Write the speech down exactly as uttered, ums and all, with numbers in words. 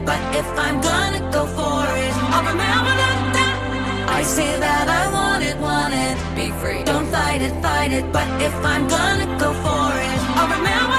But if I'm gonna go for it, I'll remember that, that I say that I want it, want it. Be free. Don't fight it, fight it. But if I'm gonna go for it, I'll remember